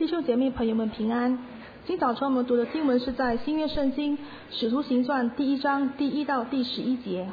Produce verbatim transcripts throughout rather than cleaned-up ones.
弟兄姐妹朋友们平安。今早晨我们读的经文是在新约圣经使徒行传第一章第一到第十一节。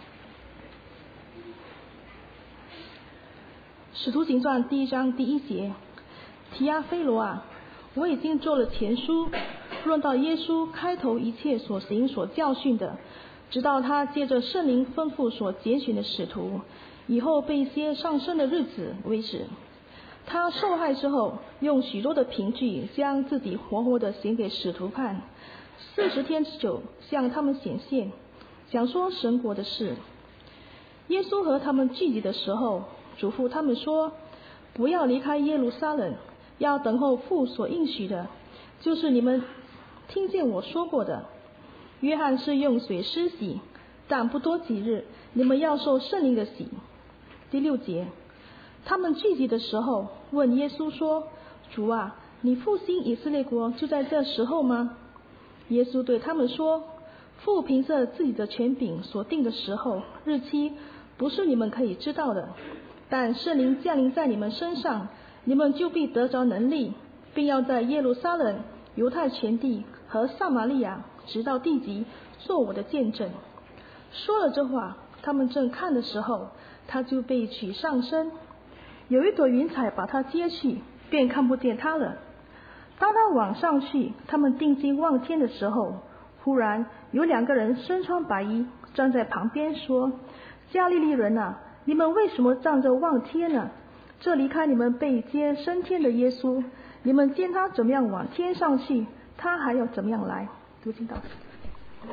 使徒行传第一章第一节，提阿非罗啊，我已经做了前书，论到耶稣开头一切所行所教训的，直到他借着圣灵吩咐所拣选的使徒，以后被一些上升的日子为止。他受害之后，用许多的凭据将自己活活的显给使徒看，四十天之久向他们显现，讲说神国的事。耶稣和他们聚集的时候，嘱咐他们说，不要离开耶路撒冷，要等候父所应许的，就是你们听见我说过的。约翰是用水施洗，但不多几日，你们要受圣灵的洗。第六节，他们聚集的时候，问耶稣说，主啊，你复兴以色列国就在这时候吗？耶稣对他们说，父凭着自己的权柄所定的时候日期，不是你们可以知道的，但圣灵降临在你们身上，你们就必得着能力，并要在耶路撒冷、犹太全地和撒玛利亚直到地极做我的见证。说了这话，他们正看的时候，他就被取上升，有一朵云彩把他接去，便看不见他了。当他往上去，他们定睛望天的时候，忽然有两个人身穿白衣站在旁边说，加利利人啊，你们为什么站着望天呢？这离开你们被接升天的耶稣，你们见他怎么样往天上去，他还要怎么样来。读经到此。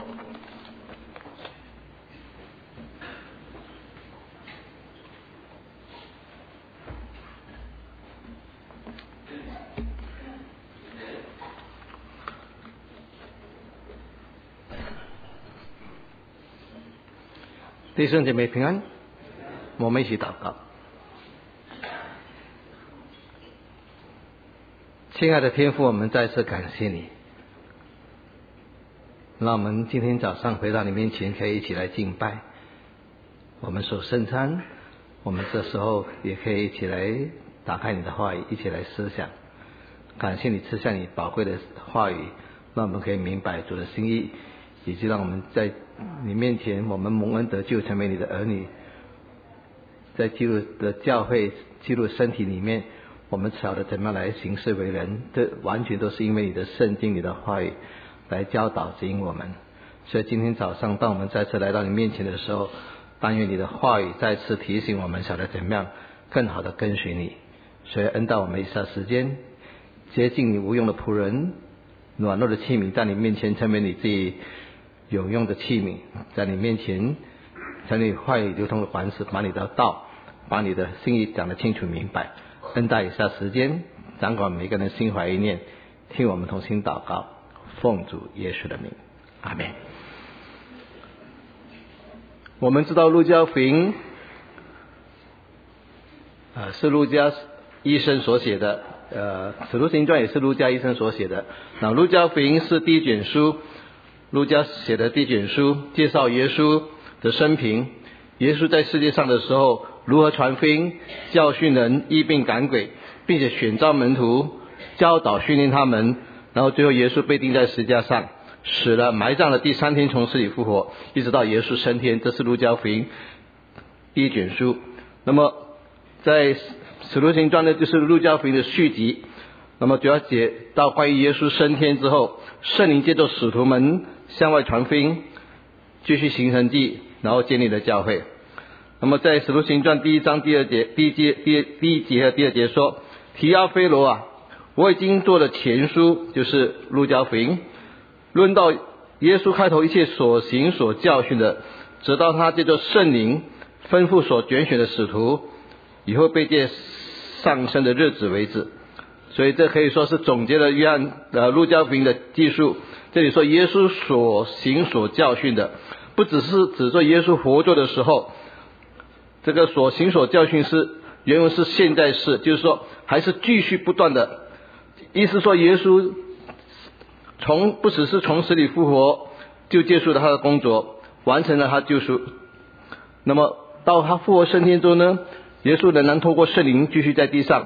弟兄姐妹平安，我们一起祷告。亲爱的天父，我们再次感谢你，让我们今天早上回到你面前，可以一起来敬拜。我们守圣餐，我们这时候也可以一起来打开你的话语，一起来思想。感谢你赐下你宝贵的话语，让我们可以明白主的心意，以及让我们在你面前，我们蒙恩得救，成为你的儿女，在基督的教会、基督身体里面，我们晓得怎么样来行事为人，这完全都是因为你的圣经、你的话语来教导指引我们。所以今天早上，当我们再次来到你面前的时候，但愿你的话语再次提醒我们，晓得怎么样更好的跟随你。所以恩待我们一下时间，接近你无用的仆人，软弱的器皿，在你面前成为你自己有用的器皿，在你面前，在你话语流通的凡事，把你的道，把你的心意讲得清楚明白。恩待一下时间，掌管每个人心怀意念，听我们同心祷告，奉主耶稣的名，阿们。我们知道路加福音，呃，是路加医生所写的，呃，使徒行传也是路加医生所写的。那路加福音是第一卷书。路加写的第一卷书，介绍耶稣的生平，耶稣在世界上的时候如何传福音、教训人、医病赶鬼，并且选召门徒，教导训练他们，然后最后耶稣被钉在十字架上，死了，埋葬了，第三天从死里复活，一直到耶稣升天。这是路加福音第一卷书。那么在使徒行传呢，就是路加福音的续集。那么主要写到关于耶稣升天之后，圣灵借着使徒们向外传福音，继续行神迹，然后建立了教会。那么在使徒行传第一章第二节、第一节、第第一节和第二节说，提阿非罗啊，我已经做了前书，就是路加福音，论到耶稣开头一切所行所教训的，直到他借着圣灵吩咐所拣选的使徒，以后被借上升的日子为止。所以这可以说是总结了约翰呃路加福音的记述。这里说耶稣所行所教训的，不只是指着耶稣活着的时候，这个所行所教训是原文是现在式，就是说还是继续不断的，意思说耶稣从不只是从死里复活就结束了他的工作，完成了他救赎。那么到他复活升天之后呢，耶稣仍然透过圣灵继续在地上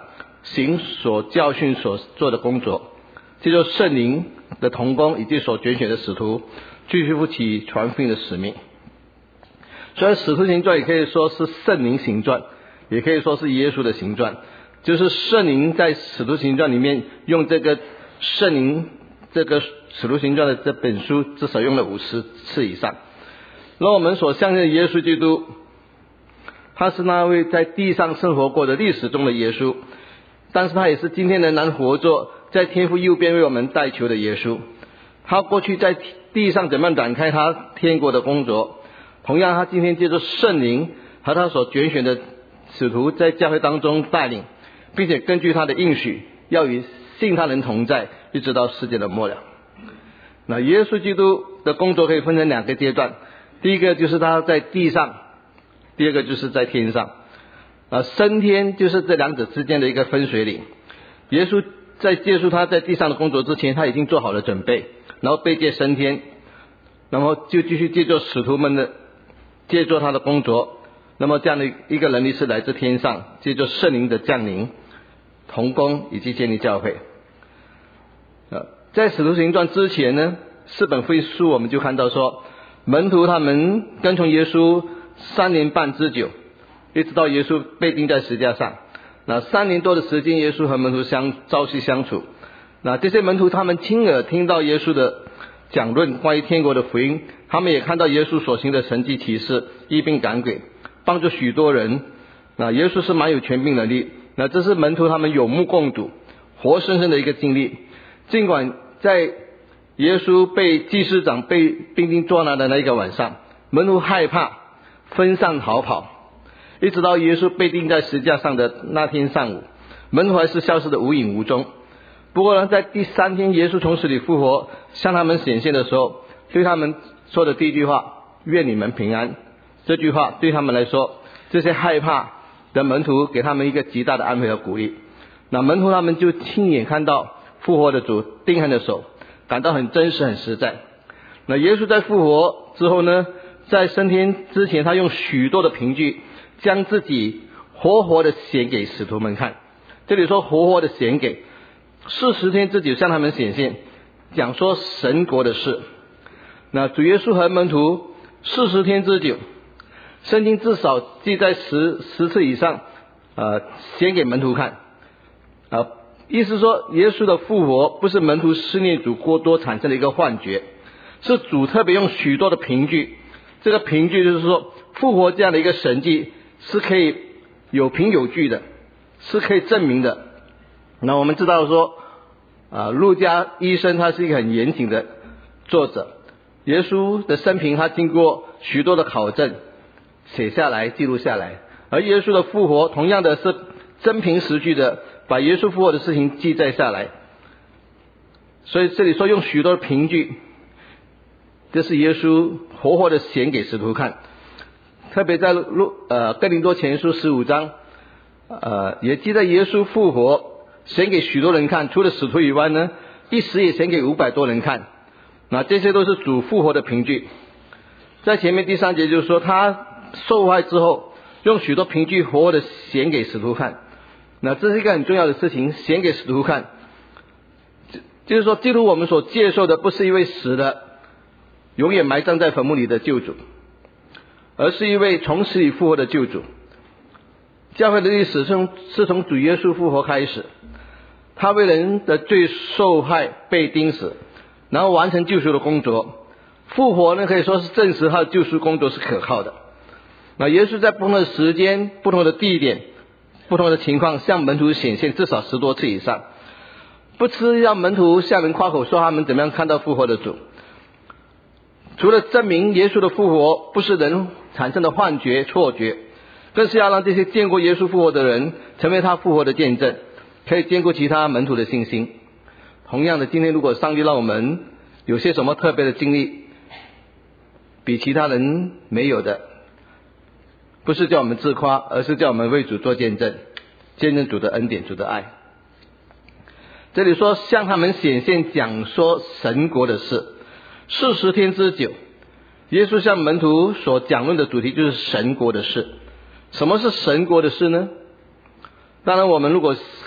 行所教训所做的工作，借着圣灵的同工以及所拣选的使徒，继续负起传福音的使命。所以使徒行传也可以说是圣灵行传，也可以说是耶稣的行传，就是圣灵在使徒行传里面用这个圣灵这个使徒行传的这本书至少用了五十次以上。那我们所相信的耶稣基督，他是那位在地上生活过的历史中的耶稣，但是他也是今天仍然活着在天父右边为我们代求的耶稣。他过去在地上怎么样展开他天国的工作，同样他今天借着圣灵和他所拣选的使徒在教会当中带领，并且根据他的应许要与信他人同在，一直到世界的末了。那耶稣基督的工作可以分成两个阶段，第一个就是他在地上，第二个就是在天上。啊，升天就是这两者之间的一个分水岭。耶稣在结束他在地上的工作之前，他已经做好了准备，然后被接升天，然后就继续借助使徒们的借助他的工作。那么这样的一个能力是来自天上，借助圣灵的降临、同工以及建立教会。呃，在使徒行传之前呢，四本福音书我们就看到说，门徒他们跟从耶稣三年半之久，一直到耶稣被钉在十字架上。那三年多的时间，耶稣和门徒相朝夕相处。那这些门徒他们亲耳听到耶稣的讲论关于天国的福音，他们也看到耶稣所行的神迹奇事，医病赶鬼，帮助许多人。那耶稣是蛮有权柄能力，那这是门徒他们有目共睹、活生生的一个经历。尽管在耶稣被祭司长被兵丁捉拿的那一个晚上，门徒害怕，分散逃跑，一直到耶稣被钉在十字架上的那天上午，门徒还是消失的无影无踪。不过呢，在第三天耶稣从死里复活向他们显现的时候，对他们说的第一句话，愿你们平安，这句话对他们来说，这些害怕的门徒给他们一个极大的安慰和鼓励。那门徒他们就亲眼看到复活的主钉痕的手，感到很真实很实在。那耶稣在复活之后呢，在升天之前，他用许多的凭据将自己活活的显给使徒们看。这里说活活的显给，四十天之久向他们显现，讲说神国的事。那主耶稣和门徒四十天之久，圣经至少记载十十次以上，呃，显给门徒看。啊、呃，意思说耶稣的复活不是门徒思念主过多产生的一个幻觉，是主特别用许多的凭据。这个凭据就是说，复活这样的一个神迹是可以有凭有据的，是可以证明的。那我们知道说，啊，路加医生他是一个很严谨的作者，耶稣的生平他经过许多的考证，写下来记录下来，而耶稣的复活同样的是真凭实据的把耶稣复活的事情记载下来。所以这里说用许多的凭据，这是耶稣活活的显给使徒看。特别在路呃哥林多前书十五章，呃也记载耶稣复活显给许多人看，除了使徒以外呢，一时也显给五百多人看。那这些都是主复活的凭据。在前面第三节就是说，他受害之后用许多凭据活活的显给使徒看。那这是一个很重要的事情，显给使徒看，就是说基督我们所接受的不是一位死的永远埋葬在坟墓里的救主，而是一位从死里复活的救主。教会的历史是是从主耶稣复活开始，他为人的罪受害被钉死，然后完成救赎的工作。复活呢，可以说是证实他的救赎工作是可靠的。那耶稣在不同的时间、不同的地点、不同的情况向门徒显现至少十多次以上，不是让门徒向人夸口说他们怎么样看到复活的主，除了证明耶稣的复活不是人产生的幻觉错觉，更是要让这些见过耶稣复活的人成为他复活的见证，可以兼顾其他门徒的信心。同样的，今天如果上帝让我们有些什么特别的经历比其他人没有的，不是叫我们自夸，而是叫我们为主做见证，见证主的恩典、主的爱。这里说向他们显现讲说神国的事，四十天之久，耶稣向门徒所讲论的主题就是神国的事。什么是神国的事呢？当然我们如果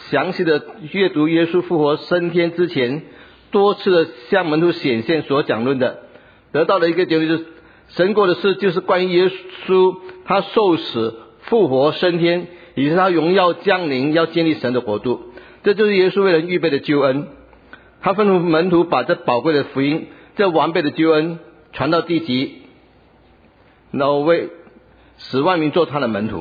详细的阅读耶稣复活升天之前多次的向门徒显现所讲论的，得到的一个结论就是，神国的事就是关于耶稣他受死复活升天，以及他荣耀降临，要建立神的国度。这就是耶稣为人预备的救恩。他吩咐门徒把这宝贵的福音，这完备的救恩传到地极，然后为使万民做他的门徒。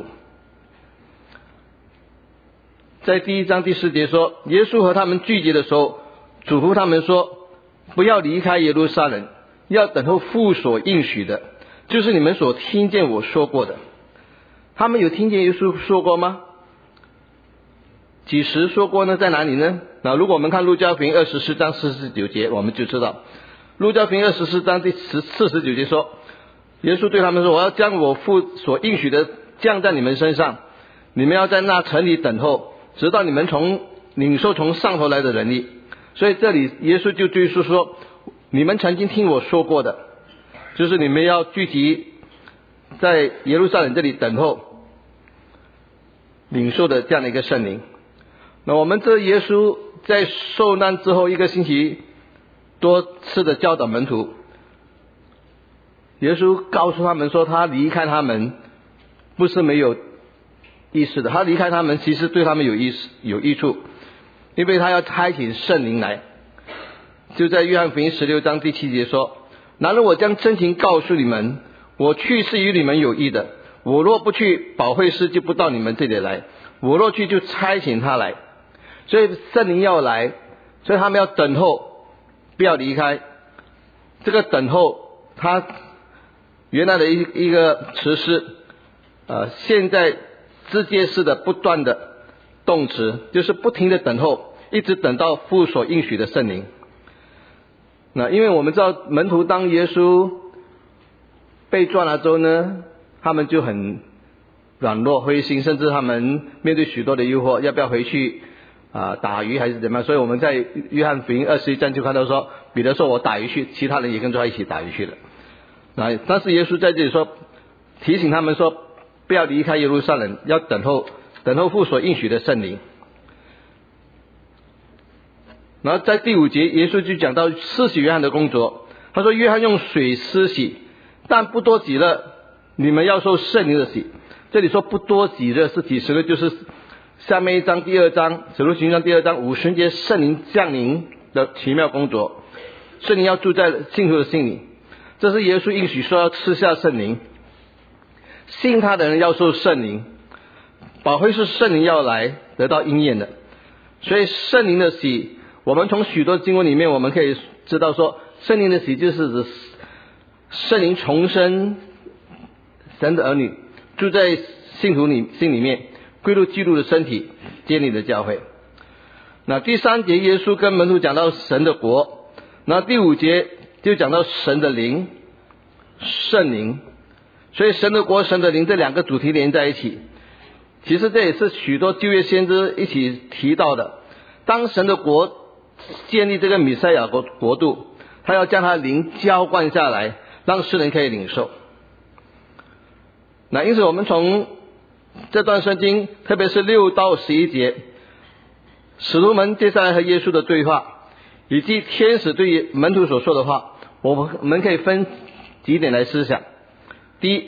在第一章第四节说，耶稣和他们聚集的时候，嘱咐他们说，不要离开耶路撒冷，要等候父所应许的，就是你们所听见我说过的。他们有听见耶稣说过吗？几时说过呢？在哪里呢？那如果我们看路加福音二十四章四十九节，我们就知道，路加福音二十四章第四十九节说，耶稣对他们说，我要将我父所应许的降在你们身上，你们要在那城里等候，直到你们从领受从上头来的能力。所以这里耶稣就对说说，你们曾经听我说过的，就是你们要聚集在耶路撒冷这里等候领受的这样的一个圣灵。那我们这耶稣在受难之后一个星期多次的教导门徒，耶稣告诉他们说，他离开他们不是没有意思的，他离开他们其实对他们有意思有益处，因为他要差遣圣灵来。就在约翰福音十六章第七节说，然而我将真情告诉你们，我去是与你们有益的，我若不去，保惠师就不到你们这里来，我若去，就差遣他来。所以圣灵要来，所以他们要等候，不要离开。这个等候他原来的一一个词是呃，现在直接式的不断的动词，就是不停的等候，一直等到父所应许的圣灵。那因为我们知道门徒当耶稣被抓了之后呢，他们就很软弱灰心，甚至他们面对许多的诱惑，要不要回去啊、呃、打鱼还是怎么样？所以我们在约翰福音二十一章就看到说，彼得说我打鱼去，其他人也跟着他一起打鱼去了。那但是耶稣在这里说，提醒他们说，不要离开耶路撒冷，要等候等候父所应许的圣灵。然后在第五节，耶稣就讲到施洗约翰的工作。他说，约翰用水施洗，但不多几日，你们要受圣灵的洗。这里说不多几日是几十日，就是下面一章第二章使徒行传第二章五旬节圣灵降临的奇妙工作。圣灵要住在信徒的心里，这是耶稣应许说要赐下圣灵，信他的人要受圣灵，保惠是圣灵要来得到应验的。所以圣灵的洗，我们从许多经文里面我们可以知道说，圣灵的洗就是指圣灵重生神的儿女，住在信徒里心里面，归入基督的身体，建立的教会。那第三节耶稣跟门徒讲到神的国，那第五节就讲到神的灵圣灵。所以神的国神的灵这两个主题连在一起，其实这也是许多旧约先知一起提到的。当神的国建立这个弥赛亚国国度，他要将他的灵浇灌下来，让世人可以领受。那因此我们从这段圣经，特别是六到十一节，使徒们接下来和耶稣的对话，以及天使对门徒所说的话，我们可以分几点来思想。第一，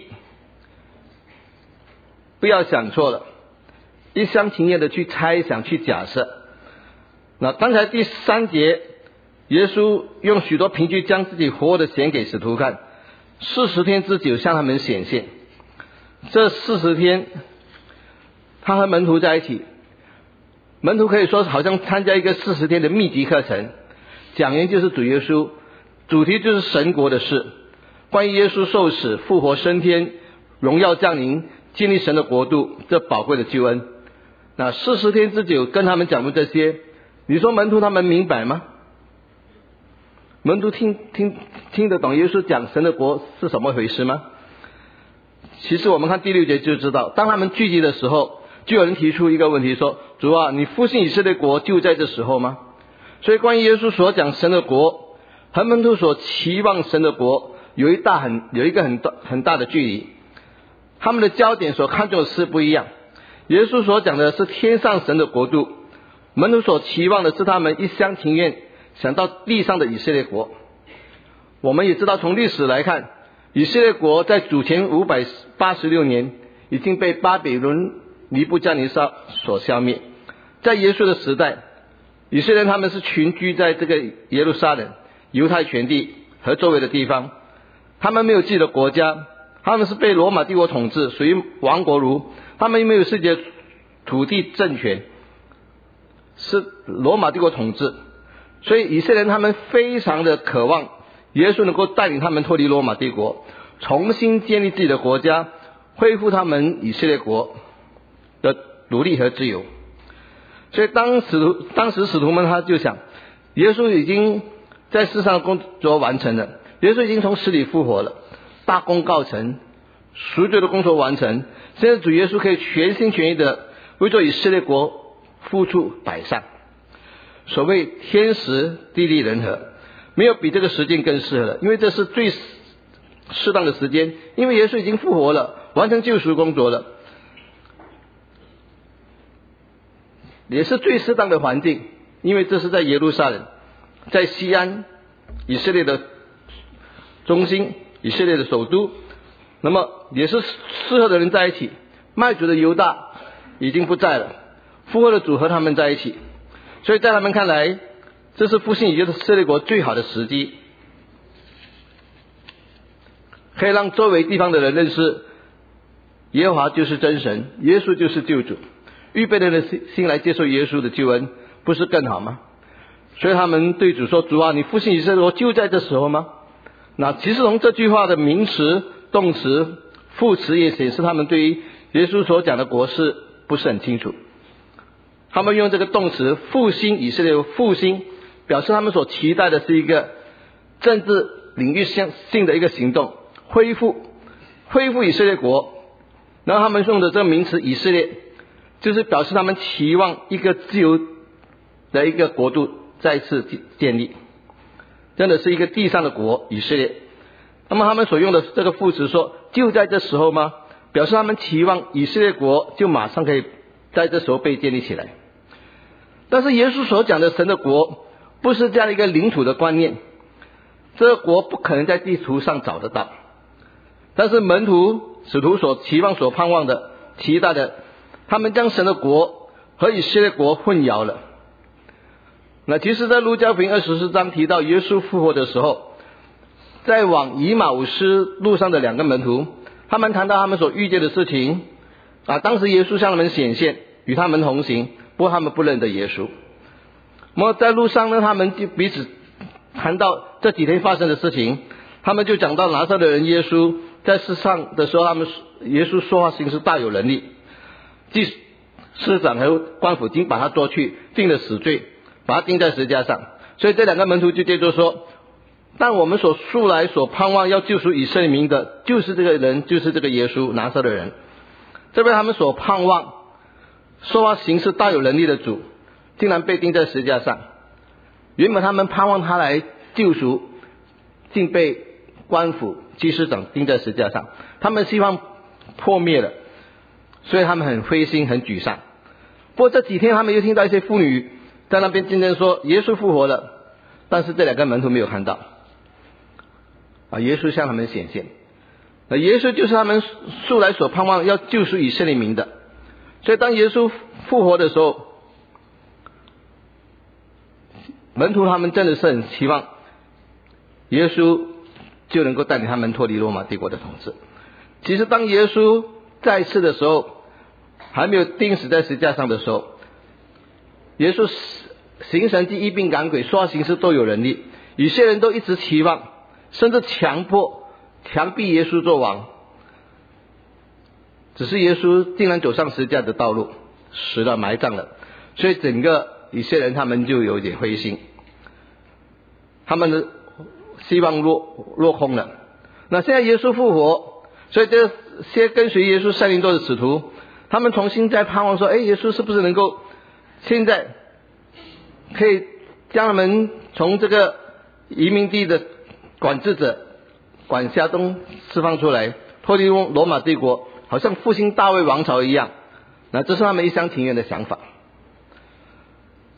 不要想错了，一厢情愿的去猜想去假设。那刚才第三节，耶稣用许多凭据将自己活的显给使徒看，四十天之久向他们显现。这四十天他和门徒在一起，门徒可以说好像参加一个四十天的密集课程，讲员就是主耶稣，主题就是神国的事，关于耶稣受死复活升天，荣耀降临，建立神的国度，这宝贵的救恩。那四十天之久跟他们讲的这些，你说门徒他们明白吗？门徒听听听得懂耶稣讲神的国是什么回事吗？其实我们看第六节就知道，当他们聚集的时候，就有人提出一个问题说，主啊，你复兴以色列国就在这时候吗？所以关于耶稣所讲神的国和门徒所期望神的国有一大很有一个很大很大的距离，他们的焦点所看重的事不一样。耶稣所讲的是天上神的国度， 门徒所期望的是他们一厢情愿想到地上的以色列国。我们也知道从历史来看，以色列国在主前五百八十六年已经被巴比伦尼布加尼撒所消灭。在耶稣的时代，以色列人他们是群居在这个耶路撒冷、犹太全地和周围的地方，他们没有自己的国家，他们是被罗马帝国统治，属于亡国奴，他们没有自己的土地政权，是罗马帝国统治。所以以色列人他们非常的渴望耶稣能够带领他们脱离罗马帝国，重新建立自己的国家，恢复他们以色列国的独立和自由。所以当使徒当时使徒们他就想，耶稣已经在世上的工作完成了，耶稣已经从死里复活了，大功告成，赎罪的工作完成，现在主耶稣可以全心全意的为做以色列国付出百善。所谓天时地利人和，没有比这个时间更适合了，因为这是最适当的时间，因为耶稣已经复活了，完成救赎工作了，也是最适当的环境，因为这是在耶路撒冷，在西安，以色列的中心，以色列的首都，那么也是适合的人在一起。卖主的犹大已经不在了，复活的主和他们在一起，所以在他们看来，这是复兴以色列国最好的时机，可以让周围地方的人认识耶和华就是真神，耶稣就是救主，预备人的心来接受耶稣的救恩，不是更好吗？所以他们对主说，主啊，你复兴以色列国就在这时候吗？那其实从这句话的名词、动词、副词也显示他们对于耶稣所讲的国是不是很清楚。他们用这个动词复兴以色列国，复兴表示他们所期待的是一个政治领域性的一个行动，恢复恢复以色列国。然后他们用的这个名词以色列，就是表示他们期望一个自由的一个国度再次建立，真的是一个地上的国以色列。那么他们所用的这个副词说就在这时候吗，表示他们期望以色列国就马上可以在这时候被建立起来。但是耶稣所讲的神的国不是这样一个领土的观念，这个国不可能在地图上找得到。但是门徒使徒所期望所盼望的期待的，他们将神的国和以色列国混淆了。那其实在路加福音二十四章提到耶稣复活的时候，在往以马忤斯路上的两个门徒，他们谈到他们所遇见的事情啊，当时耶稣向他们显现，与他们同行，不过他们不认得耶稣。那么在路上呢，他们就彼此谈到这几天发生的事情，他们就讲到拿撒勒人耶稣在世上的时候，他们耶稣说话行事大有能力，祭司长和官府经把他捉去，定了死罪，把他钉在十字架上。所以这两个门徒就接着说，但我们所素来所盼望要救赎以色列民的，就是这个人，就是这个耶稣拿撒勒人。这边他们所盼望说话行事大有能力的主，竟然被钉在十字架上。原本他们盼望他来救赎，竟被官府祭司长钉在十字架上，他们希望破灭了，所以他们很灰心很沮丧。不过这几天他们又听到一些妇女在那边竞争说耶稣复活了，但是这两个门徒没有看到啊，耶稣向他们显现，那耶稣就是他们素来所盼望要救赎以色列民的。所以当耶稣复活的时候，门徒他们真的是很期望耶稣就能够带领他们脱离罗马帝国的统治。其实当耶稣在世的时候，还没有钉死在十字架上的时候，耶稣行神迹、医病赶鬼、说话行事都有能力，有些人都一直期望，甚至强迫强逼耶稣做王。只是耶稣竟然走上十字架的道路，死了埋葬了，所以整个以色列人他们就有点灰心，他们的希望落落空了。那现在耶稣复活，所以这些跟随耶稣三年多的使徒，他们重新在盼望说，哎，耶稣是不是能够现在可以将他们从这个移民地的管制者管辖中释放出来，脱离罗马帝国，好像复兴大卫王朝一样。那这是他们一厢情愿的想法。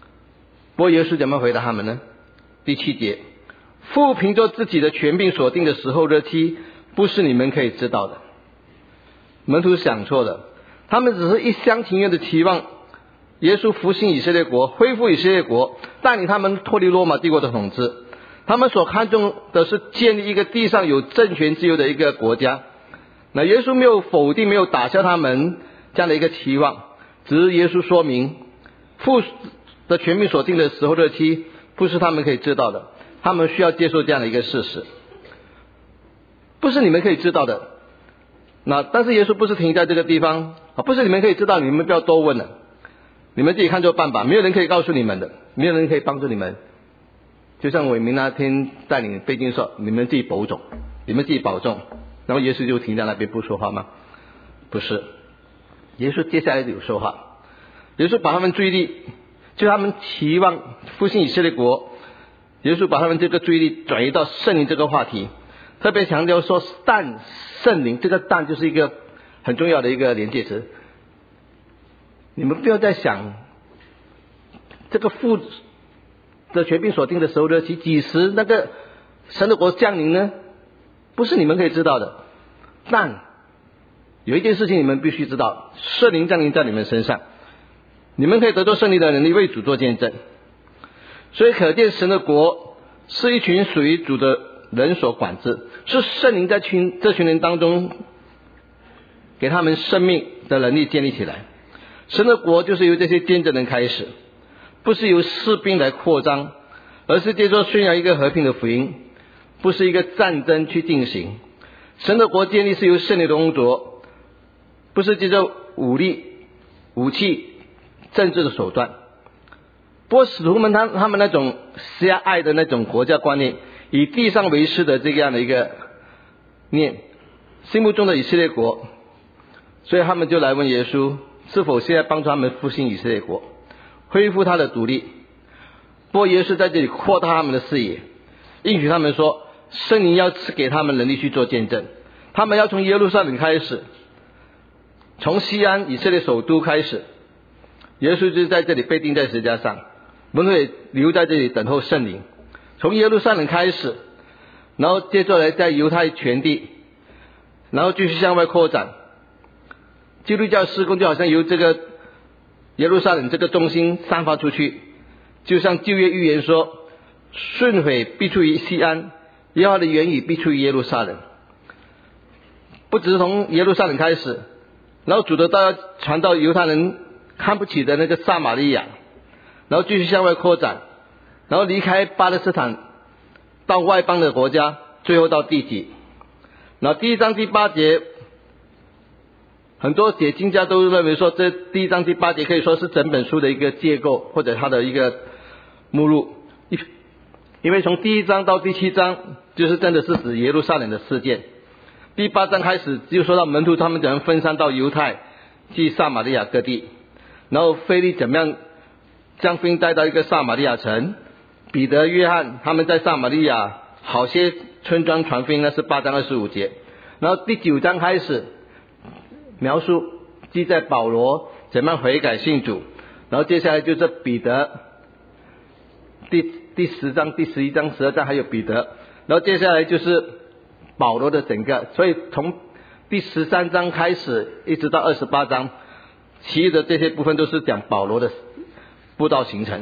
不过耶稣怎么回答他们呢？第七节，父凭着自己的权柄所定的时候日期，不是你们可以知道的。门徒想错了，他们只是一厢情愿的期望耶稣复兴以色列国，恢复以色列国，带领他们脱离罗马帝国的统治。他们所看重的是建立一个地上有政权自由的一个国家。那耶稣没有否定，没有打消他们这样的一个期望，只是耶稣说明父的权柄所定的时候日期不是他们可以知道的，他们需要接受这样的一个事实，不是你们可以知道的。那但是耶稣不是停在这个地方，不是你们可以知道，你们不要多问了，你们自己看做办法，没有人可以告诉你们的，没有人可以帮助你们。就像伟明那天带领背经说，你们自己保重，你们自己保重，然后耶稣就停在那边不说话吗？不是，耶稣接下来有说话。耶稣把他们注意力，就他们期望复兴以色列国，耶稣把他们这个注意力转移到圣灵这个话题，特别强调说但圣灵，这个但就是一个很重要的一个连接词。你们不要再想这个父的权柄所定的时候日期，几时那个神的国降临呢？不是你们可以知道的。但有一件事情你们必须知道，圣灵降临在你们身上，你们可以得到圣灵的能力，为主做见证。所以可见神的国是一群属于主的人所管制，是圣灵在群这群人当中给他们生命的能力建立起来。神的国就是由这些见证人开始，不是由士兵来扩张，而是借着宣扬一个和平的福音，不是一个战争去进行。神的国建立是由圣灵的工作，不是借着武力、武器、政治的手段。不过使徒们他他们那种狭隘的那种国家观念，以地上为师的这样的一个念，心目中的以色列国，所以他们就来问耶稣，是否现在帮助他们复兴以色列国，恢复他的独立。不过耶稣在这里扩大他们的视野，应许他们说，圣灵要赐给他们能力去做见证，他们要从耶路撒冷开始，从西安以色列首都开始。耶稣就是在这里被钉在十字架上，门徒也留在这里等候圣灵，从耶路撒冷开始，然后接着来在犹太全地，然后继续向外扩展。基督教事工就好像由这个耶路撒冷这个中心散发出去，就像旧约预言说，顺水必出于西安，耶和华的言语必出于耶路撒冷。不只是从耶路撒冷开始，然后主的道要传到犹太人看不起的那个撒玛利亚，然后继续向外扩展，然后离开巴勒斯坦到外邦的国家，最后到地极。然后第一章第八节，很多解经家都认为说，这第一章第八节可以说是整本书的一个结构，或者它的一个目录。因为从第一章到第七章就是真的是指耶路撒冷的事件，第八章开始就说到门徒他们怎样分散到犹太及撒玛利亚各地，然后腓力怎么样将福音带到一个撒玛利亚城，彼得、约翰他们在撒玛利亚好些村庄传福音，那是八章二十五节。然后第九章开始描述记载保罗怎么样悔改信主，然后接下来就是彼得，第第十章、第十一章、十二章还有彼得，然后接下来就是保罗的整个，所以从第十三章开始一直到二十八章，其余的这些部分都是讲保罗的布道行程。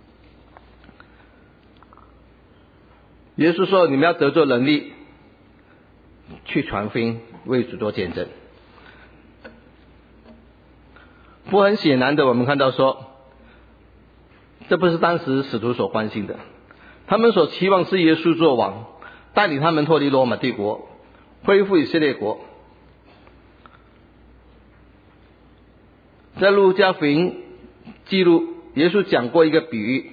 耶稣说，你们要得着能力去传福音，为主做见证。不过很显然的，我们看到说，这不是当时使徒所关心的，他们所期望是耶稣做王，带领他们脱离罗马帝国，恢复以色列国。在路加福音记录，耶稣讲过一个比喻，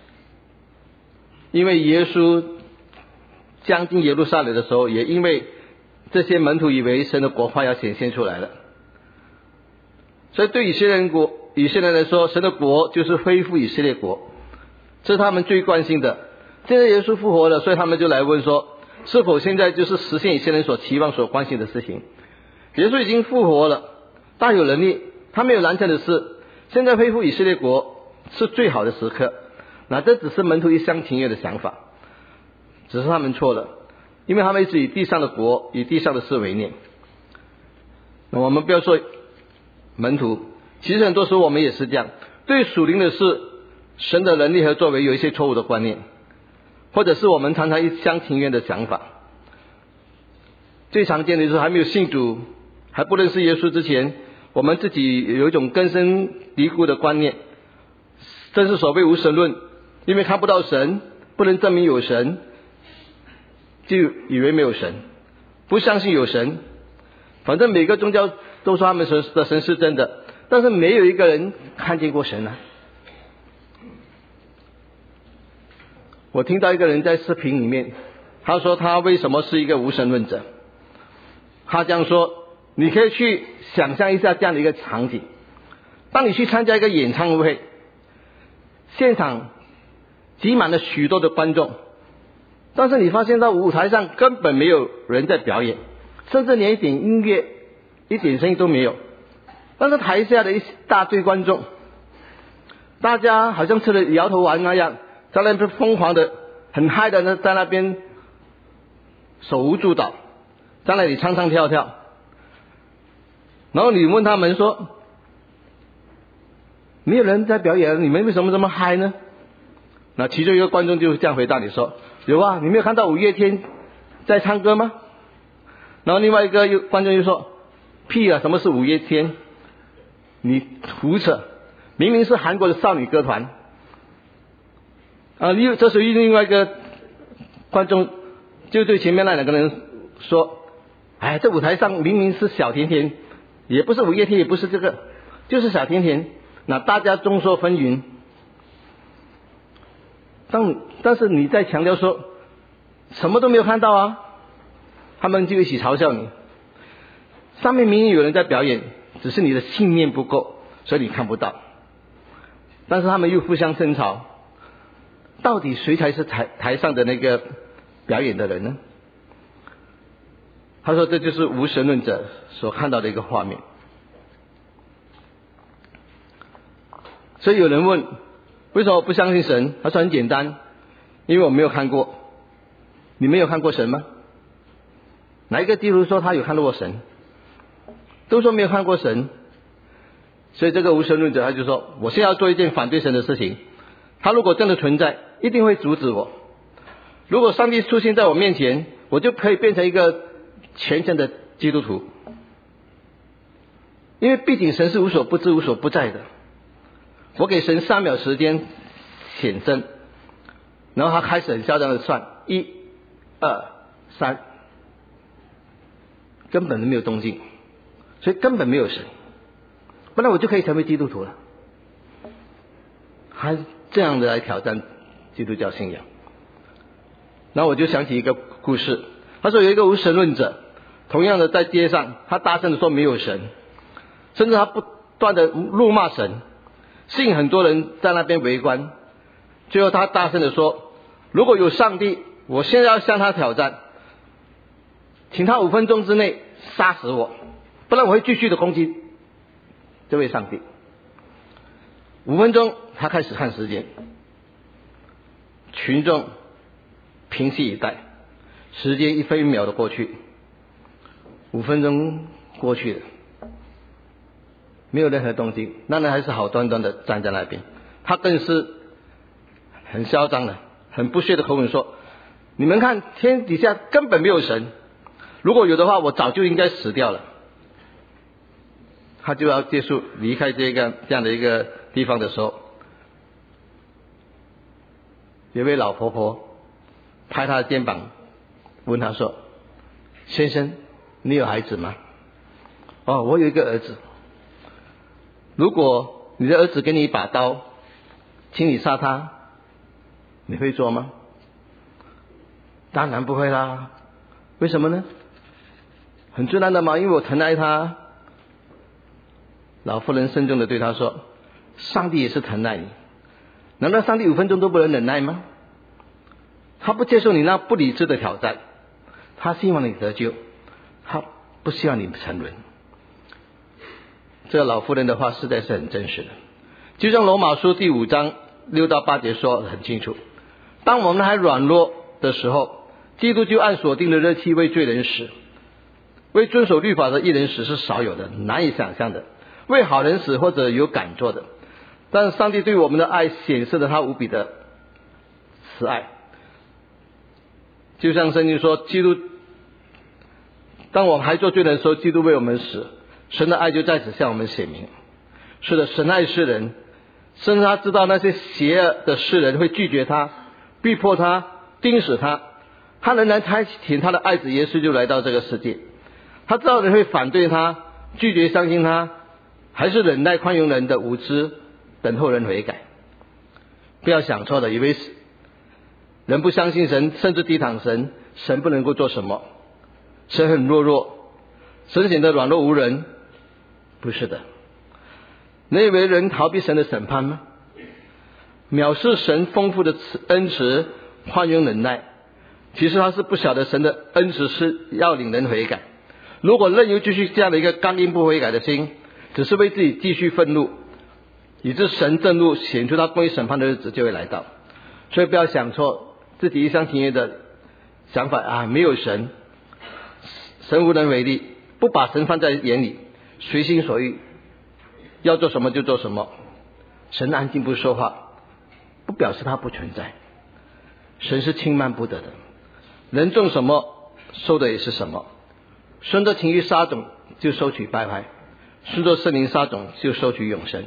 因为耶稣将近耶路撒冷的时候，也因为这些门徒以为神的国快要显现出来了，所以对以色列人国以色列人来说，神的国就是恢复以色列国，这是他们最关心的。现在耶稣复活了，所以他们就来问说，是否现在就是实现以色列人所期望所关心的事情。耶稣已经复活了，大有能力，他没有难成的事，现在恢复以色列国是最好的时刻。 那这只是门徒一厢情愿的想法，只是他们错了，因为他们一直以地上的国、以地上的事为念。那我们不要说门徒，其实很多时候我们也是这样，对属灵的事、神的能力和作为有一些错误的观念，或者是我们常常一厢情愿的想法。最常见的就是还没有信主、还不认识耶稣之前，我们自己有一种根深蒂固的观念，正是所谓无神论，因为看不到神，不能证明有神，就以为没有神，不相信有神。反正每个宗教都说他们的神是真的，但是没有一个人看见过神啊。我听到一个人在视频里面，他说他为什么是一个无神论者。他这样说，你可以去想象一下这样的一个场景，当你去参加一个演唱会，现场挤满了许多的观众，但是你发现到舞台上根本没有人在表演，甚至连一点音乐、一点声音都没有，但是台下的一大堆观众，大家好像吃了摇头丸那样，在那边疯狂的、很嗨的在那边手舞足蹈，在那里唱唱跳跳。然后你问他们说，没有人在表演，你们为什么这么嗨呢？那其中一个观众就这样回答你说，有啊，你没有看到五月天在唱歌吗？然后另外一个又观众又说，屁啊，什么是五月天？你胡扯，明明是韩国的少女歌团。啊，又这时候另外一个观众就对前面那两个人说，哎，这舞台上明明是小甜甜，也不是五月天，也不是这个，就是小甜甜。那大家众说纷纭。但但是你在强调说什么都没有看到啊，他们就一起嘲笑你。上面明明有人在表演，只是你的信念不够，所以你看不到。但是他们又互相争吵，到底谁才是台台上的那个表演的人呢？他说这就是无神论者所看到的一个画面。所以有人问，为什么我不相信神？他说很简单，因为我没有看过。你没有看过神吗？哪一个基督徒说他有看到过神？都说没有看过神。所以这个无神论者他就说，我现在要做一件反对神的事情，他如果真的存在，一定会阻止我。如果上帝出现在我面前，我就可以变成一个虔诚的基督徒。因为毕竟神是无所不知、无所不在的。我给神三秒时间显真，然后他开始很嚣张的算，一、二、三，根本没有动静，所以根本没有神，不然我就可以成为基督徒了。还这样的来挑战基督教信仰。然后我就想起一个故事，他说有一个无神论者，同样的在街上，他大声的说没有神，甚至他不断的辱骂神，吸引很多人在那边围观。最后他大声的说，如果有上帝，我现在要向他挑战，请他五分钟之内杀死我，不然我会继续的攻击这位上帝。五分钟，他开始看时间，群众屏息以待，时间一分一秒的过去，五分钟过去了，没有任何动静，那人还是好端端的站在那边。他更是很嚣张的、很不屑的口吻说，你们看天底下根本没有神，如果有的话我早就应该死掉了。他就要结束离开这个这样的一个地方的时候，有位老婆婆拍他的肩膀问他说，先生，你有孩子吗？哦，我有一个儿子。如果你的儿子给你一把刀，请你杀他，你会做吗？当然不会啦。为什么呢？很自然的嘛，因为我疼爱他。老妇人慎重的对他说，上帝也是疼爱你，难道上帝五分钟都不能忍耐吗？他不接受你那不理智的挑战，他希望你得救，他不希望你沉沦。这个老妇人的话实在是很真实的，就像罗马书第五章六到八节说得很清楚，当我们还软弱的时候，基督就按所定的日期为罪人死，为遵守律法的义人死是少有的，难以想象的，为好人死或者有敢做的。但上帝对我们的爱显示了他无比的慈爱，就像圣经说，基督当我们还做罪人的时候，基督为我们死，神的爱就在此向我们显明。是的，神爱世人，甚至他知道那些邪恶的世人会拒绝他，逼迫他，钉死他，他仍然差遣他的爱子耶稣就来到这个世界。他知道人会反对他，拒绝相信他，还是忍耐宽容人的无知，等候人悔改。不要想错了，以为人不相信神，甚至抵挡神，神不能够做什么，神很懦弱，神显得软弱无人。不是的，你以为人逃避神的审判吗？藐视神丰富的慈恩慈宽容忍耐，其实他是不晓得神的恩慈是要领人悔改。如果任由继续这样的一个刚硬不悔改的心，只是为自己继续愤怒，以致神震怒显出他公义审判的日子就会来到。所以不要想错自己一厢情愿的想法啊，没有神，神无能为力，不把神放在眼里，随心所欲，要做什么就做什么。神安静不说话，不表示他不存在。神是轻慢不得的，人种什么收的也是什么。顺着情欲撒种就收取败坏，顺着圣灵撒种就收取永生。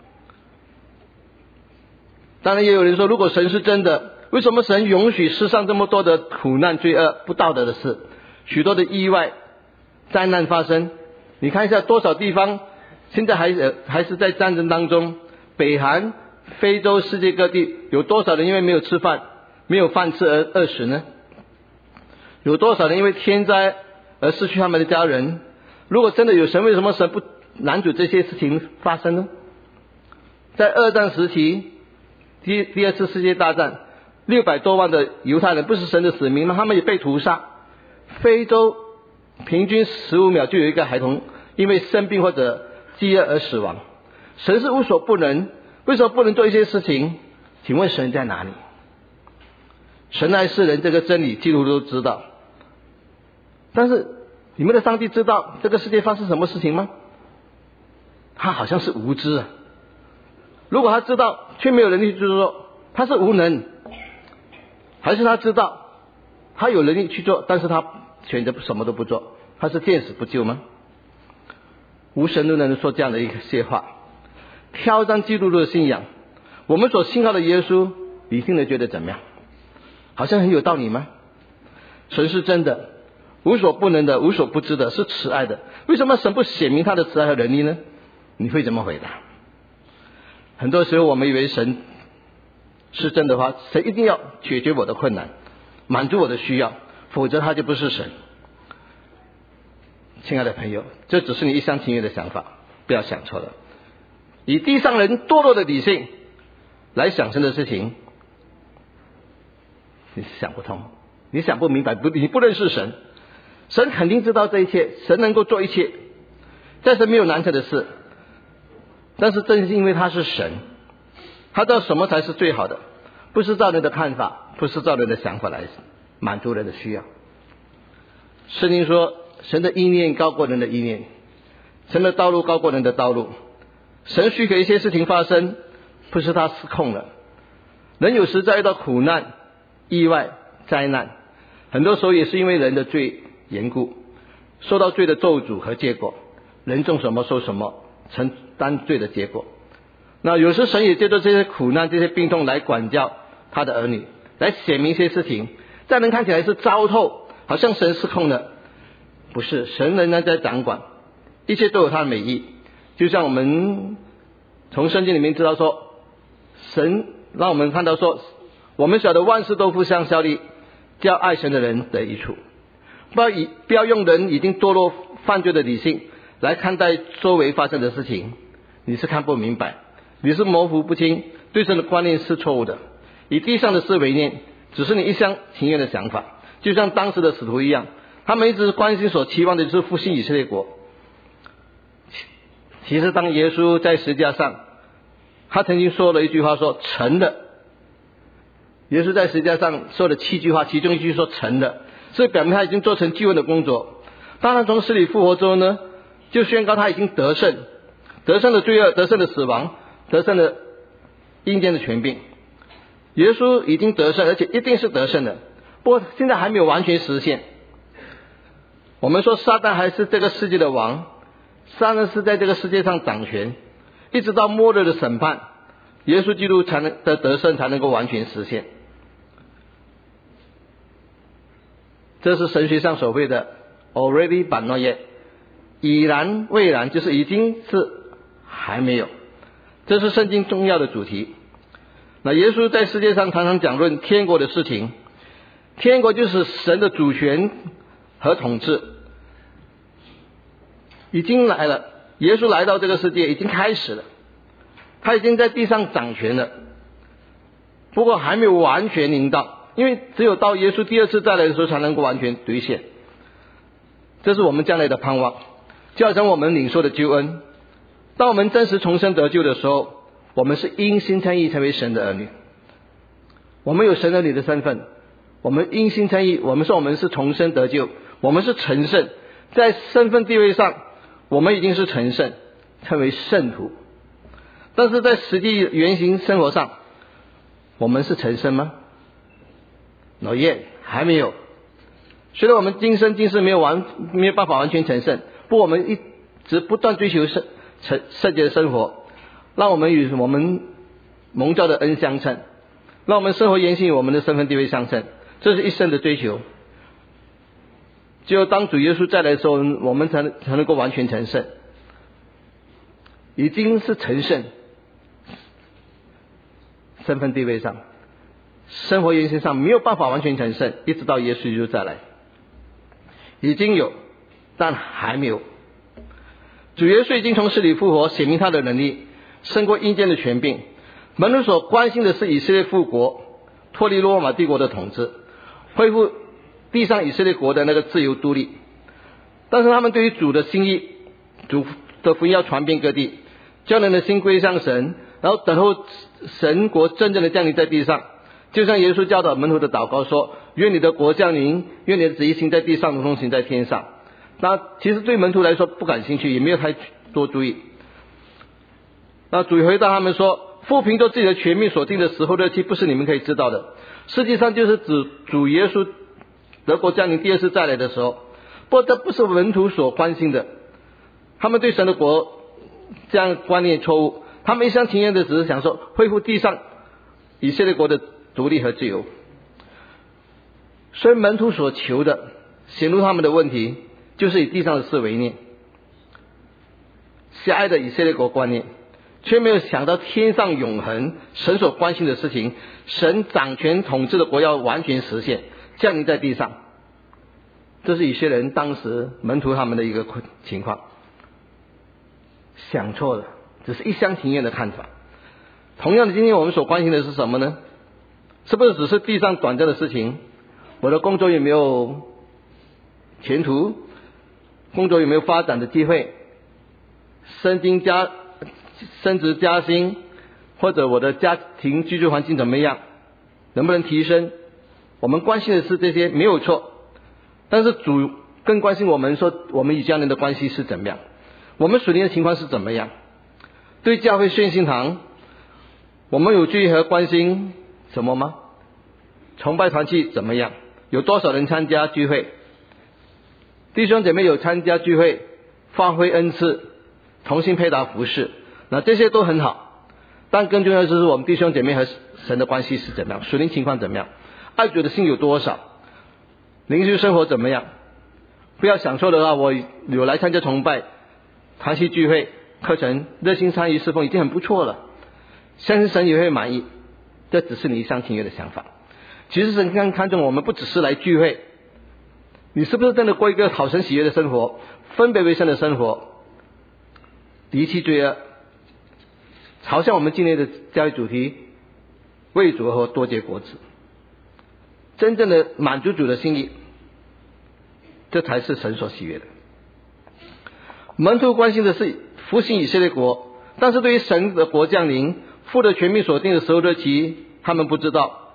当然也有人说，如果神是真的，为什么神允许世上这么多的苦难罪恶不道德的事，许多的意外灾难发生？你看一下多少地方现在还还是在战争当中，北韩、非洲、世界各地有多少人因为没有吃饭没有饭吃而饿死呢？有多少人因为天灾而失去他们的家人？如果真的有神，为什么神不拦阻这些事情发生呢？在二战时期，第第二次世界大战，六百多万的犹太人不是神的子民吗？他们也被屠杀。非洲平均十五秒就有一个孩童因为生病或者饥饿而死亡。神是无所不能，为什么不能做一些事情？请问神在哪里？神爱世人这个真理基督徒都知道，但是你们的上帝知道这个世界发生什么事情吗？他好像是无知啊。如果他知道却没有能力去做，他是无能，还是他知道他有能力去做，但是他选择什么都不做，他是见死不救吗？无神论的人说这样的一些话，挑战基督徒的信仰。我们所信靠的耶稣，你听了觉得怎么样？好像很有道理吗？神是真的，无所不能的，无所不知的，是慈爱的。为什么神不显明他的慈爱和能力呢？你会怎么回答？很多时候我们以为神是真的话，神一定要解决我的困难，满足我的需要，否则他就不是神。亲爱的朋友，这只是你一厢情愿的想法，不要想错了。以地上人堕落的理性来想神的事情，你想不通，你想不明白，不，你不认识神。神肯定知道这一切，神能够做一切，在神没有难成的事。但是正是因为他是神，他知道什么才是最好的，不是照人的看法，不是照人的想法来满足人的需要。圣经说，神的意念高过人的意念，神的道路高过人的道路。神许可一些事情发生，不是他失控了。人有时在遇到苦难、意外、灾难，很多时候也是因为人的罪缘故，受到罪的咒诅和结果。人种什么收什么，承担罪的结果。那有时神也借助这些苦难、这些病痛来管教他的儿女，来显明一些事情，在人看起来是糟透，好像神失控了。不是，神仍然在掌管，一切都有他的美意。就像我们从圣经里面知道说，神让我们看到说，我们晓得万事都互相效力，叫爱神的人得益处。不要以不要用人已经堕落犯罪的理性来看待周围发生的事情，你是看不明白，你是模糊不清，对神的观念是错误的。以地上的事为念，只是你一厢情愿的想法。就像当时的使徒一样，他们一直关心所期望的就是复兴以色列国。其实当耶稣在十字架上， 他曾经说了一句话说成了。耶稣在十字架上说了七句话，其中一句说成了，所以表明他已经做成救恩的工作。当然从死里复活之后呢，就宣告他已经得胜，得胜了罪恶，得胜了死亡，得胜了阴间的权柄。耶稣已经得胜，而且一定是得胜的，不过现在还没有完全实现。我们说撒旦还是这个世界的王，撒旦是在这个世界上掌权，一直到末日的审判，耶稣基督才能的得胜才能够完全实现。这是神学上所谓的 already but not yet， 已然未然，就是已经是还没有，这是圣经重要的主题。那耶稣在世界上常常讲论天国的事情，天国就是神的主权和统治已经来了，耶稣来到这个世界已经开始了，他已经在地上掌权了，不过还没有完全临到，因为只有到耶稣第二次再来的时候才能够完全兑现。这是我们将来的盼望，就好像我们领受的救恩，当我们真实重生得救的时候，我们是因信称义成为神的儿女，我们有神儿女的身份，我们因信称义，我们说我们是重生得救，我们是成圣，在身份地位上我们已经是成圣，成为圣徒。但是在实际原型生活上，我们是成圣吗？ Not yet， 还没有。虽然我们今生今世没有完没有办法完全成圣，不过我们一直不断追求圣圣圣洁的生活，让我们与我们蒙召的恩相称，让我们生活言行与我们的身份地位相称，这是一生的追求。只有当主耶稣再来的时候，我们才能才能够完全成圣，已经是成圣，身份地位上生活言行上没有办法完全成圣，一直到耶稣基督再来。已经有，但还没有。主耶稣已经从死里复活，显明他的能力胜过阴间的权柄。门徒所关心的是以色列复国，脱离罗马帝国的统治，恢复地上以色列国的那个自由独立。但是他们对于主的心意，主的福音要传遍各地，叫人的心归向神，然后等候神国真正的降临在地上。就像耶稣教导门徒的祷告说，愿你的国降临，愿你的旨意行在地上如同行在天上。那其实对门徒来说不感兴趣，也没有太多注意。那主回答他们说，父凭着自己的权柄所定的时候日期，不是你们可以知道的，实际上就是指主耶稣得国降临第二次再来的时候。不过这不是门徒所关心的，他们对神的国这样观念错误，他们一厢情愿的只是想说恢复地上以色列国的独立和自由。所以门徒所求的显露他们的问题，就是以地上的事为念，狭隘的以色列国观念，却没有想到天上永恒神所关心的事情，神掌权统治的国要完全实现，降临在地上。这是一些人当时门徒他们的一个情况，想错了，只是一厢情愿的看法。同样的，今天我们所关心的是什么呢？是不是只是地上短暂的事情？我的工作有没有前途？工作有没有发展的机会？升职加升职加薪，或者我的家庭居住环境怎么样？能不能提升？我们关心的是这些，没有错。但是主更关心我们说，我们与家人的关系是怎么样？我们属灵的情况是怎么样？对教会宣信堂，我们有注意和关心什么吗？崇拜团契怎么样？有多少人参加聚会？弟兄姐妹有参加聚会，发挥恩赐，同心配搭服事，那这些都很好。但更重要的是我们弟兄姐妹和神的关系是怎么样？属灵情况怎么样？爱主的心有多少？灵修生活怎么样？不要想说的话，我有来参加崇拜、团契聚会、课程，热心参与侍奉已经很不错了，相信神也会满意。这只是你一厢情愿的想法。其实神更看重我们，不只是来聚会，你是不是真的过一个讨神喜悦的生活，分别为圣的生活，离弃罪恶，朝向我们今天的教育主题，为主和多结果子，真正的满足主的心意，这才是神所喜悦的。门徒关心的是复兴以色列国，但是对于神的国降临、 父的权柄所定的时候日期，他们不知道。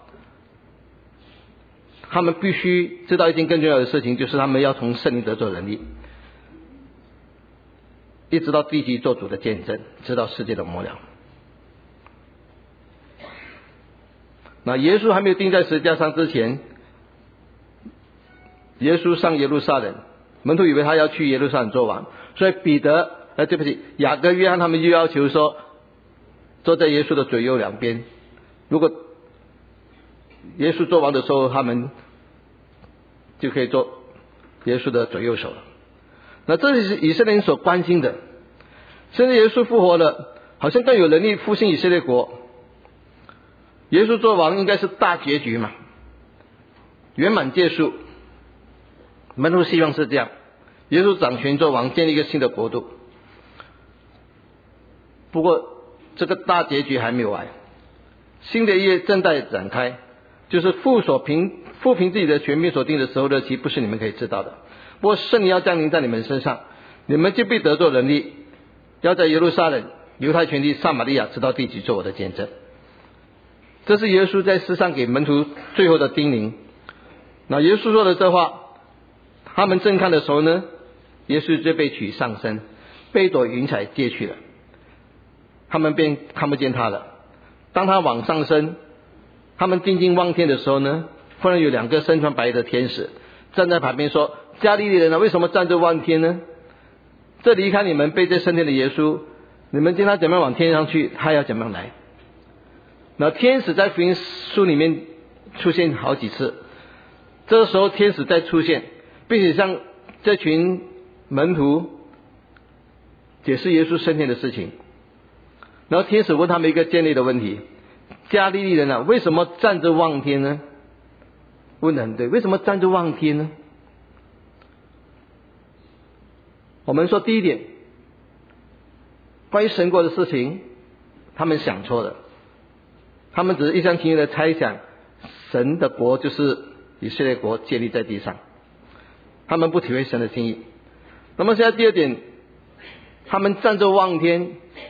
他们必须知道一件更重要的事情，就是他们要从圣灵得着能力，一直到地级做主的见证，直到世界的末了。那耶稣还没有钉在十字架上之前，耶稣上耶路撒冷，门徒以为他要去耶路撒冷做王，所以彼得呃对不起雅各约翰他们就要求说，坐在耶稣的左右两边，如果耶稣做王的时候，他们就可以做耶稣的左右手了。那这是以色列人所关心的。现在耶稣复活了，好像更有能力复兴以色列国。耶稣做王应该是大结局嘛，圆满结束。门徒希望是这样，耶稣掌权做王，建立一个新的国度。不过这个大结局还没有完，新的一页正在展开，就是父所凭父凭自己的权柄所定的时候日期，不是你们可以知道的。不过圣灵要降临在你们身上，你们就必得着能力，要在耶路撒冷、犹太全地、撒玛利亚直到地极做我的见证。这是耶稣在世上给门徒最后的叮咛。那耶稣说的这话，他们正看的时候呢，耶稣就被取上身，被一朵云彩接去了，他们便看不见他了。当他往上升，他们定睛望天的时候呢，忽然有两个身穿白衣的天使站在旁边说，加利利人啊，为什么站着望天呢？这离开你们背在升天的耶稣，你们见他怎么样往天上去，他要怎么样来。那天使在福音书里面出现好几次，这个时候天使再出现，并且向这群门徒解释耶稣升天的事情。然后天使问他们一个尖锐的问题，加利利人啊，为什么站着望天呢？问得很对，为什么站着望天呢？我们说第一点，关于神国的事情，他们想错了。他们只是一厢情愿的猜想，神的国就是以色列国建立在地上，他们不体会神的心意。那么现在第二点，他们站着望天，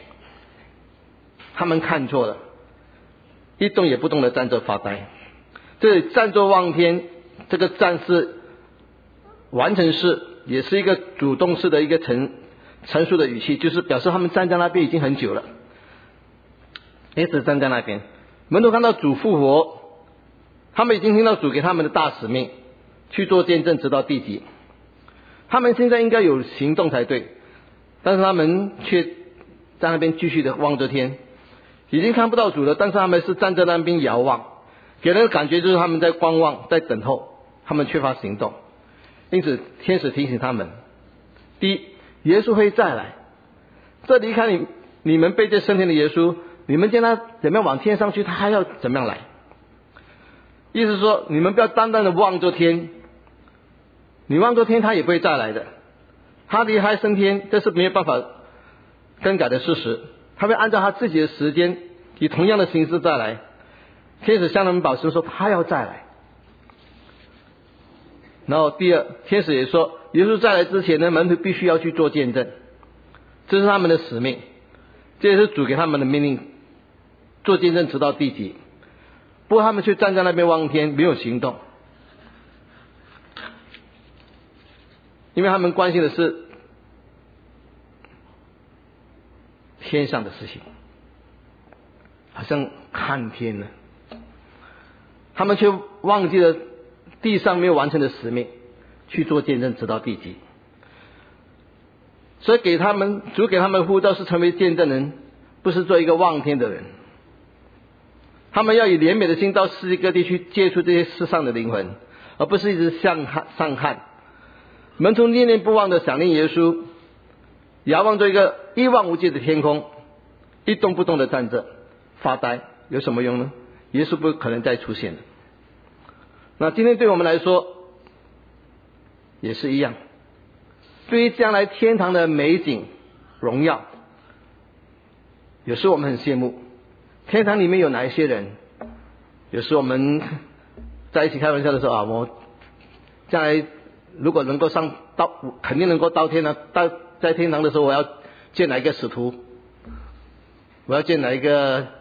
他们看错了，一动也不动的站着发呆。这里站着望天，这个站是完成式，也是一个主动式的一个陈陈述的语气，就是表示他们站在那边已经很久了，一直站在那边。门徒看到主复活，他们已经听到主给他们的大使命，去做见证直到地极。他们现在应该有行动才对，但是他们却在那边继续的望着天，已经看不到主了，但是他们是站在那边遥望，给人的感觉就是他们在观望，在等候，他们缺乏行动。因此天使提醒他们，第一，耶稣会再来，这离开你你们背在升天的耶稣，你们见他怎么样往天上去，他还要怎么样来。意思是说，你们不要单单的望着天，你望着天他也不会再来的，他离开升天，这是没有办法更改的事实，他会按照他自己的时间以同样的形式再来。天使向他们保证说他要再来。然后第二，天使也说耶稣再来之前呢，门徒必须要去做见证，这是他们的使命，这也是主给他们的命令，做见证直到地极。不过他们却站在那边望天，没有行动，因为他们关心的是天上的事情，好像看天呢，他们却忘记了地上没有完成的使命，去做见证直到地极。所以给他们主给他们呼召是成为见证人，不是做一个望天的人。他们要以怜悯的心到世界各地去接触这些世上的灵魂，而不是一直向上看。门徒念念不忘的想念耶稣，遥望着一个一望无际的天空，一动不动的站着发呆，有什么用呢？耶稣不可能再出现了。那今天对我们来说也是一样，对于将来天堂的美景荣耀，有时我们很羡慕天堂里面有哪一些人。有时我们在一起开玩笑的时候啊，我将来如果能够上到，肯定能够到天堂，到在天堂的时候，我要见哪一个使徒，我要见哪一个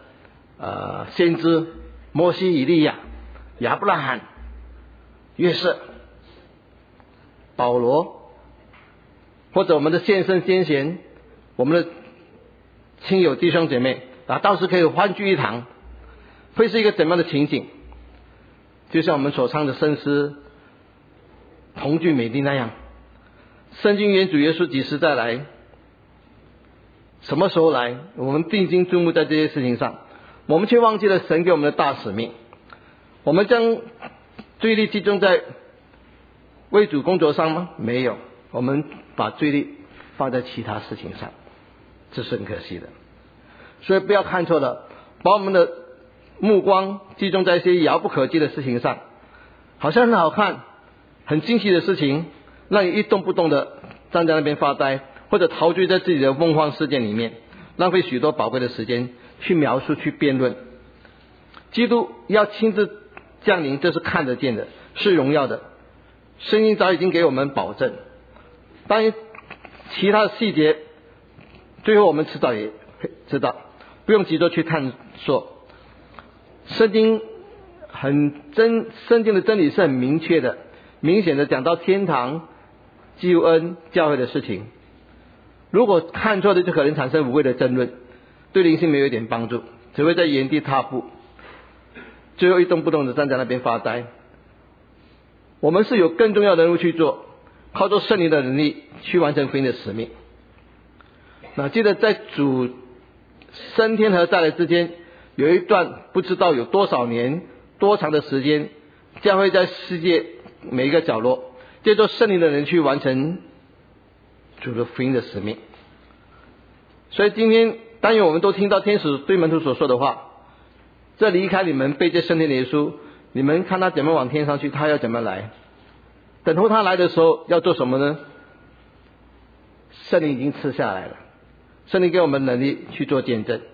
呃先知摩西、以利亚、亚伯拉罕、约瑟、保罗，或者我们的先生先贤，我们的亲友弟兄姐妹啊，到时可以欢聚一堂，会是一个怎么样的情景？就像我们所唱的圣诗同聚美丽那样。圣经愿主耶稣几时再来，什么时候来，我们定睛注目在这些事情上，我们却忘记了神给我们的大使命。我们将注意力集中在为主工作上吗？没有，我们把注意力放在其他事情上，这是很可惜的。所以不要看错了，把我们的目光集中在一些遥不可及的事情上，好像很好看很惊喜的事情，让你一动不动的站在那边发呆，或者陶醉在自己的梦幻世界里面，浪费许多宝贵的时间去描述去辩论。基督要亲自降临，这是看得见的，是荣耀的，圣经早已经给我们保证。当然其他的细节最后我们迟早也知道，不用急着去探索。圣经很真，圣经的真理是很明确的，明显的讲到天堂、救恩、教会的事情。如果看错的，就可能产生无谓的争论，对灵性没有一点帮助，只会在原地踏步，最后一动不动的站在那边发呆。我们是有更重要的任务去做，靠着圣灵的能力去完成福音的使命。那记得在主升天和再来之间，有一段不知道有多少年多长的时间，将会在世界每一个角落借着圣灵的人去完成主的福音的使命。所以今天但愿我们都听到天使对门徒所说的话，这离开你们背着升天的耶稣，你们看他怎么往天上去，他要怎么来，等候他来的时候要做什么呢？圣灵已经赐下来了，圣灵给我们能力去做见证。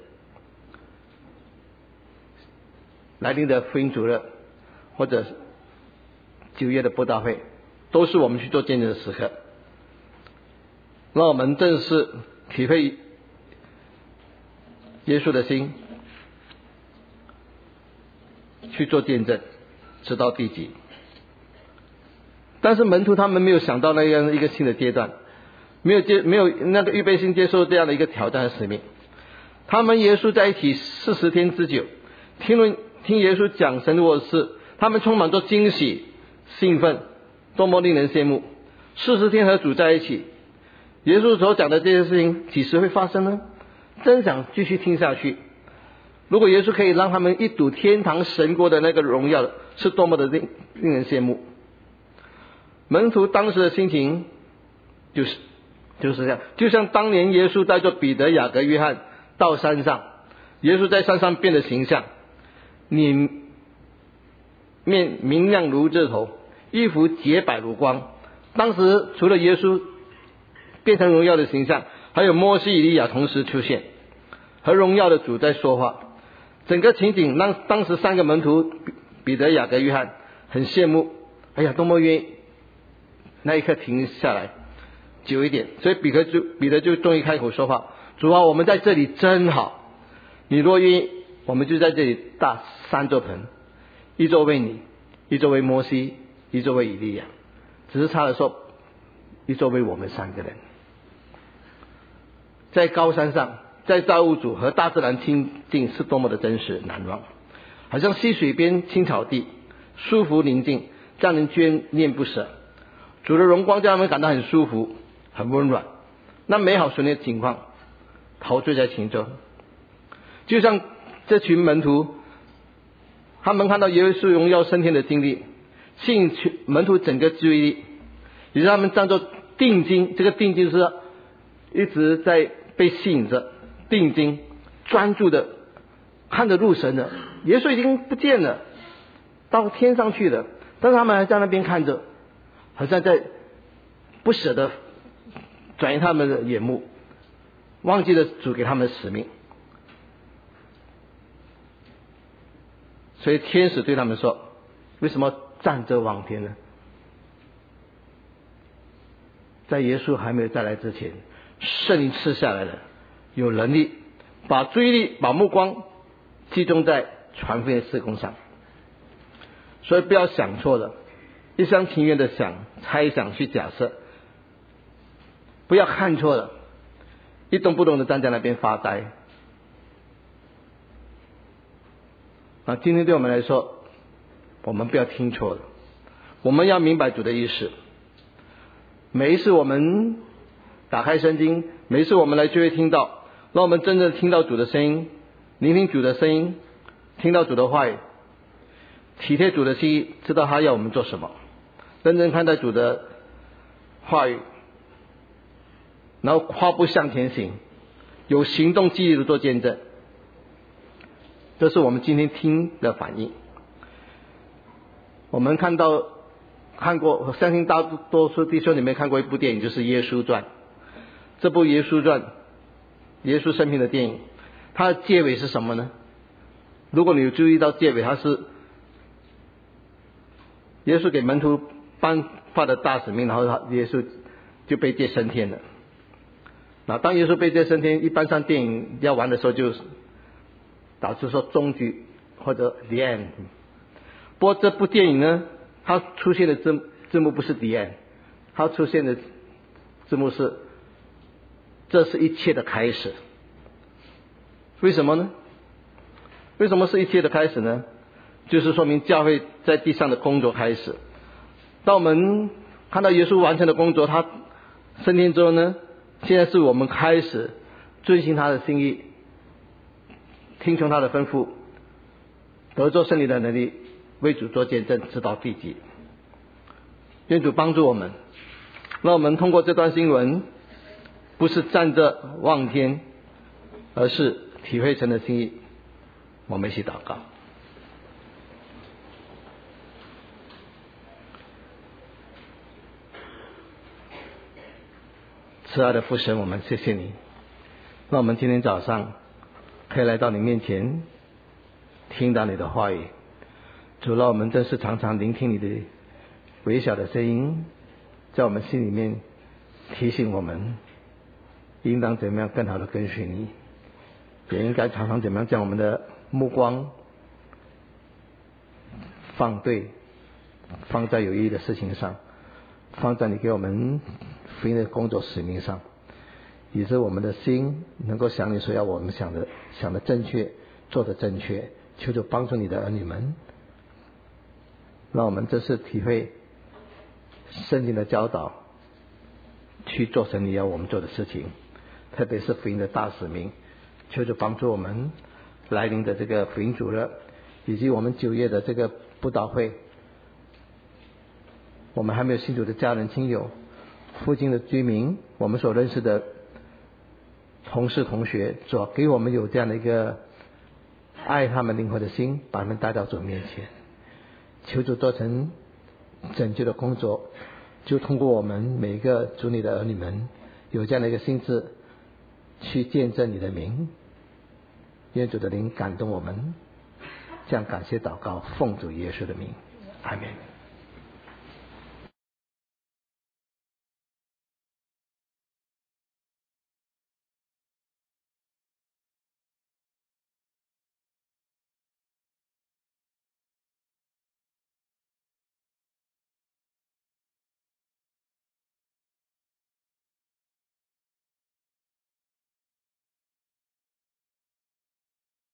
来临的福音主日或者九月的布道会，都是我们去做见证的时刻。让我们正式体会耶稣的心，去做见证，直到地极。但是门徒他们没有想到那样一个新的阶段，没有接没有那个预备性接受这样的一个挑战和使命。他们耶稣在一起四十天之久，听论听耶稣讲神的事，他们充满着惊喜兴奋，多么令人羡慕。四十天和主在一起，耶稣所讲的这些事情几时会发生呢？真想继续听下去。如果耶稣可以让他们一睹天堂神国的那个荣耀，是多么的令令人羡慕。门徒当时的心情就是就是这样，就像当年耶稣带着彼得、雅各、约翰到山上，耶稣在山上变的形象，脸面明亮如日头，衣服洁白如光。当时除了耶稣变成荣耀的形象，还有摩西、以利亚同时出现，和荣耀的主在说话。整个情景让当时三个门徒彼得、雅各、约翰很羡慕，哎呀，多么愿意那一刻停下来久一点。所以彼得就彼得就终于开口说话：主啊，我们在这里真好，你若愿意，我们就在这里搭三座棚，一座为你，一座为摩西，一座为以利亚，只是差了说一座为我们三个人。在高山上，在造物主和大自然亲近是多么的真实难忘，好像溪水边青草地，舒服宁静，让人眷恋不舍。主的荣光让他们感到很舒服很温暖，那美好瞬间的情况陶醉在其中。就像这群门徒，他们看到耶稣荣耀升天的经历，吸引门徒整个注意力，也让他们站着定睛。这个定睛是一直在被吸引着，定睛专注的看着入神的。耶稣已经不见了，到天上去了，但是他们还在那边看着，好像在不舍得转移他们的眼目，忘记了主给他们的使命。所以天使对他们说：为什么站着望天呢？在耶稣还没有再来之前，圣灵赐下来了，有能力把注意力把目光集中在传福音事工上。所以不要想错了，一厢情愿的想、猜想、去假设，不要看错了，一动不动的站在那边发呆。啊，今天对我们来说，我们不要听错了，我们要明白主的意思。每一次我们打开圣经，每一次我们来聚会听到，让我们真正听到主的声音，聆听主的声音，听到主的话语，体贴主的心意，知道他要我们做什么，认真看待主的话语，然后跨步向前行，有行动积极的做见证。这是我们今天听的反应。我们看到看过，我相信大多数弟兄你们看过一部电影，就是《耶稣传》。这部《耶稣传》耶稣生平的电影，它的结尾是什么呢？如果你有注意到结尾，它是耶稣给门徒颁发的大使命，然后耶稣就被接升天了。那当耶稣被接升天，一般上电影要完的时候就导致说终局或者 the end。 不过这部电影呢，它出现的字字幕不是 the end， 它出现的字幕是这是一切的开始。为什么呢？为什么是一切的开始呢？就是说明教会在地上的工作开始。当我们看到耶稣完成的工作，他升天之后呢，现在是我们开始遵行他的心意，听从他的吩咐，得着圣灵的能力，为主做见证，直到地极。愿主帮助我们，让我们通过这段经文，不是站着望天，而是体会神的心意。我们一起祷告。慈爱的父神，我们谢谢你，让我们今天早上可以来到你面前，听到你的话语。主，让我们真是常常聆听你的微小的声音，在我们心里面提醒我们应当怎么样更好的跟随你，也应该常常怎么样将我们的目光放对，放在有意义的事情上，放在你给我们福音的工作使命上，以致我们的心能够想你所要我们想的想的正确，做的正确。求主帮助你的儿女们，让我们这次体会圣经的教导，去做神你要我们做的事情，特别是福音的大使命。求主帮助我们来临的这个福音主日，以及我们九月的这个布道会，我们还没有信主的家人亲友，附近的居民，我们所认识的同事同学，主给我们有这样的一个爱他们灵魂的心，把他们带到主面前。求主做成拯救的工作，就通过我们每一个主你的儿女们有这样的一个心志，去见证你的名。愿主的灵感动我们，这样感谢祷告，奉主耶稣的名，阿们。